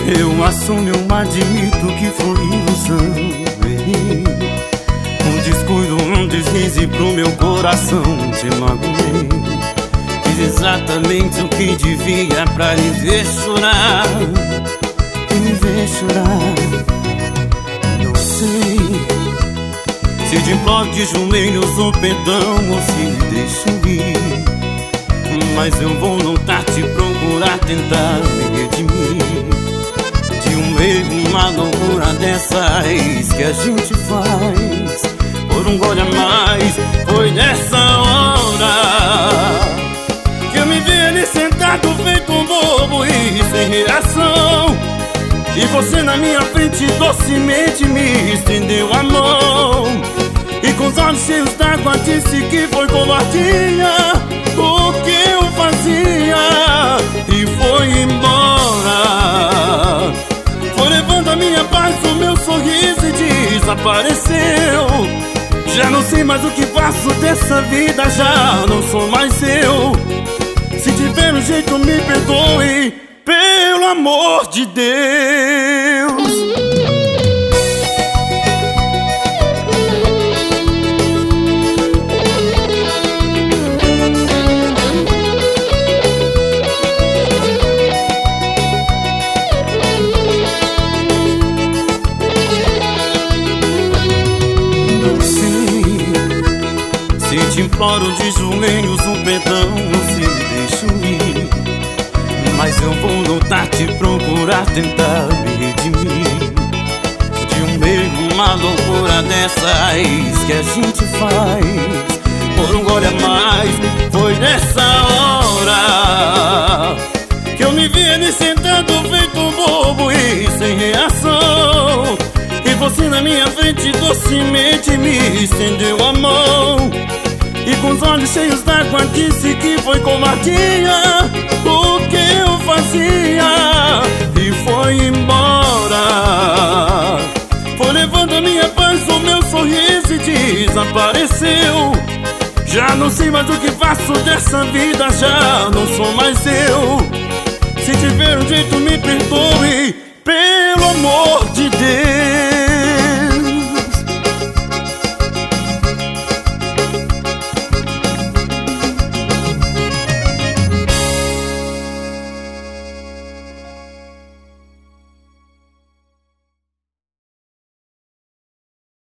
Eu assumo, eu admito que foi ilusão. Errei, um descuido, um deslize pro meu coração. Te magoei, fiz exatamente o que devia pra lhe ver chorar. E me ver chorar. Não sei se te imploro de joelhos o perdão ou se deixo ir, mas eu vou lutar, te procurar, tentar me redimir de um erro, uma loucura dessas que a gente faz por um gole a mais. Foi nessa hora que eu me vi ali sentado feito um bobo e sem reação, e você na minha frente docemente me estendeu a mão, e com os olhos cheios d'água disse que foi covardia o que eu fazia, e foi embora. Foi levando a minha paz, o meu sorriso e desapareceu. Já não sei mais o que faço dessa vida, já não sou mais eu. Se tiver um jeito me perdoe, pelo amor de Deus. Se te imploro de joelhos um perdão, se deixo ir, mas eu vou lutar, te procurar, tentar me redimir de um erro, uma loucura dessas que a gente faz por um gole a mais. Foi nessa hora que eu me vi ali sentado feito um bobo e sem reação, e você na minha frente docemente me estendeu a mão, e com os olhos cheios d'água disse que foi covardia o que eu fazia, e foi embora. Foi levando a minha paz, o meu sorriso e desapareceu. Já não sei mais o que faço dessa vida, já não sou mais eu. Se tiver um jeito me perdoe,